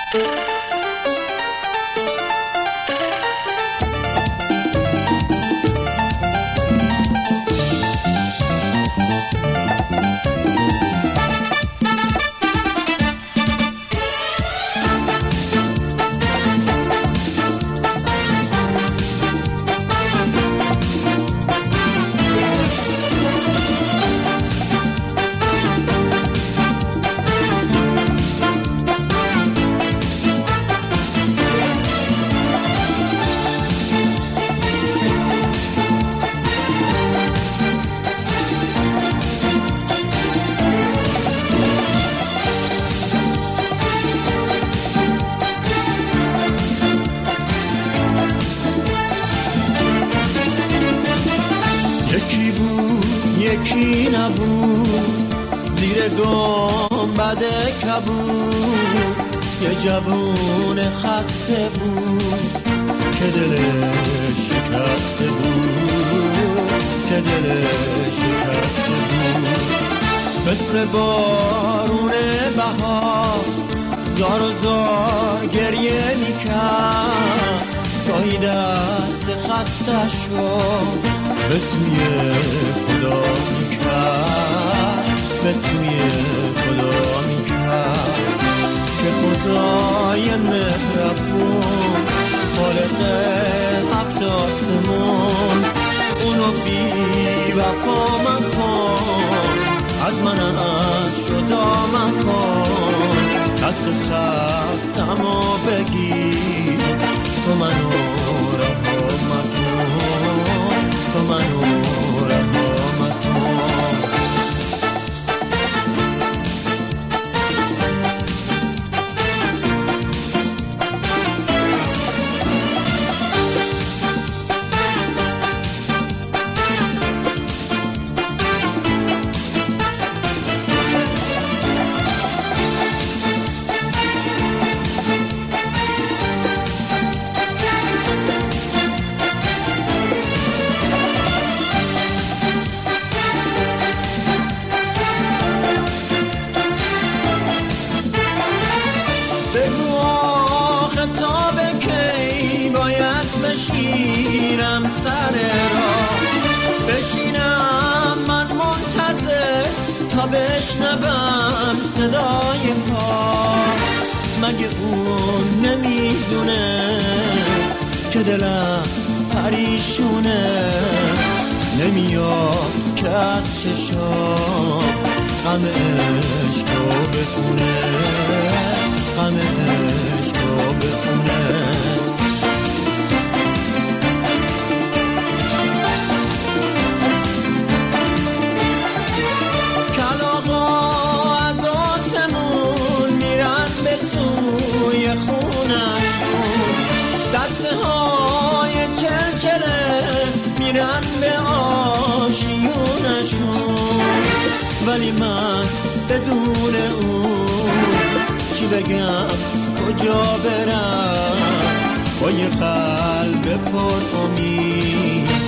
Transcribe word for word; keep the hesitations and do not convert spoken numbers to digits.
یکی بود یکی نبود زیر گنبد کبود، یه جوون خسته بود که دلش شکسته بود، که دلش شکسته بود. مثل بارون بهار زار و زار گریه میکرد، گاهی دست خسته شد به سوی خدا میکرد، به سوی خدا میکرد. که خدای مهربون خالق هفت آسمون اونو بی وفا مکن، از منش جدا مکن. دست خستمو بگیر تو منو رها مکن، تو منو رها مکن. بشینم سر راه، بشینم من منتظر تا بشنوم صدای پاش. مگه اون نمیدونه که دلم پریشونه، نمیاد که از چشام غم عشقو بخونه، غم عشقو بخونه. میرن به آشیونشون، ولی من بدون اون چی بگم کجا برم، با یه قلب پر امید